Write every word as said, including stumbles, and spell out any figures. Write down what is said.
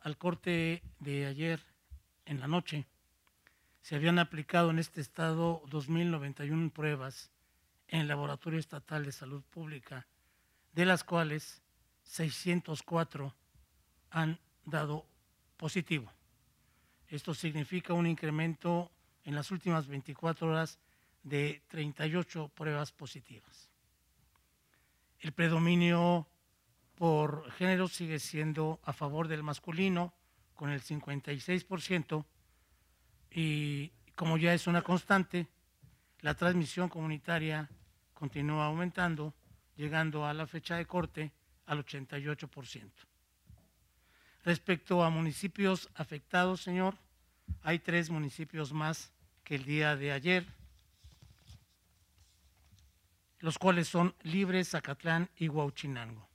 al corte de ayer en la noche, se habían aplicado en este estado dos mil noventa y una pruebas en el Laboratorio Estatal de Salud Pública, de las cuales seiscientos cuatro han dado positivo. Esto significa un incremento en las últimas veinticuatro horas de treinta y ocho pruebas positivas. El predominio por género sigue siendo a favor del masculino, con el cincuenta y seis por ciento, y como ya es una constante, la transmisión comunitaria continúa aumentando, llegando a la fecha de corte al ochenta y ocho por ciento. Respecto a municipios afectados, señor, hay tres municipios más que el día de ayer, los cuales son Libres, Zacatlán y Huauchinango.